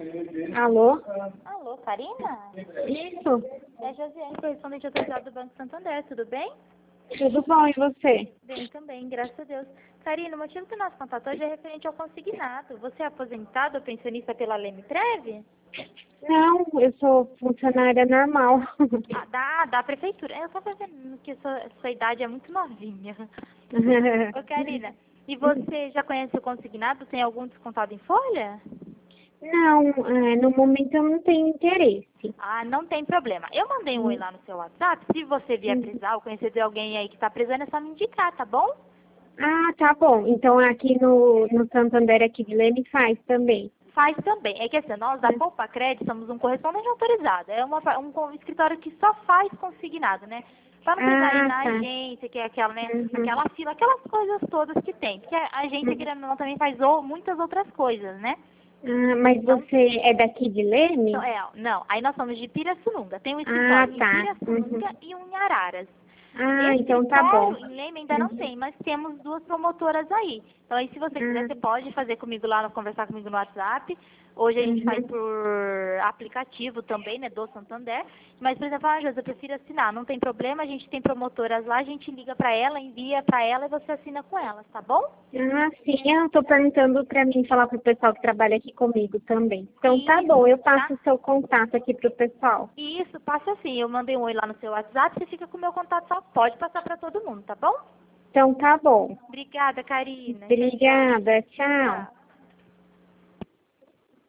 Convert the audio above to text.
Alô? Alô, Karina? Isso? É Josiane, correspondente autorizado do Banco Santander, tudo bem? Tudo bom, e você? Bem também, graças a Deus. Karina, o motivo do nosso contato hoje é referente ao consignado. Você é aposentado ou pensionista pela Lemiprev? Não, eu sou funcionária normal. Da prefeitura. Eu tava vendo que sua idade é muito novinha. Ô, Karina, e você já conhece o consignado? Tem algum descontado em folha? Não, no momento eu não tenho interesse. Ah, não tem problema. Eu mandei um oi lá no seu WhatsApp. Se você vier precisar ou conhecer de alguém aí que tá precisando, é só me indicar, tá bom? Ah, tá bom. Então aqui no Santander, aqui de Leme, faz também. Faz também. É que assim, nós da Poupa Crédito somos um correspondente autorizado. É um escritório que só faz consignado, né? Pra não precisar ir Ah, na tá. agência, que é aquela, né? Uhum. Aquela fila, aquelas coisas todas que tem. Porque a agência, querendo ou não, também faz muitas outras coisas, né? Ah, mas Então, você é daqui de Leme? não. Aí nós somos de Pirassununga. Tem um Ah, escritório em tá. Pirassununga Uhum. e um em Araras. Ah, Esse então tá bom. escritório em Leme ainda não Uhum. tem, mas temos duas promotoras aí. Então aí se você quiser, você Ah, pode fazer comigo lá, conversar comigo no WhatsApp. Hoje a gente faz uhum. por aplicativo também, né, do Santander. Mas, por exemplo, Josi, eu prefiro assinar. Não tem problema, a gente tem promotoras lá, a gente liga pra ela, envia pra ela e você assina com elas, tá bom? Ah, sim, eu tô perguntando pra mim falar pro pessoal que trabalha aqui comigo também. Então tá bom, Isso, eu tá? passo o seu contato aqui pro pessoal. Isso, passa assim. Eu mandei um oi lá no seu WhatsApp, você fica com o meu contato, só pode passar pra todo mundo, tá bom? Então tá bom. Obrigada, Karina. Tchau, tchau. Obrigada, tchau. Tchau.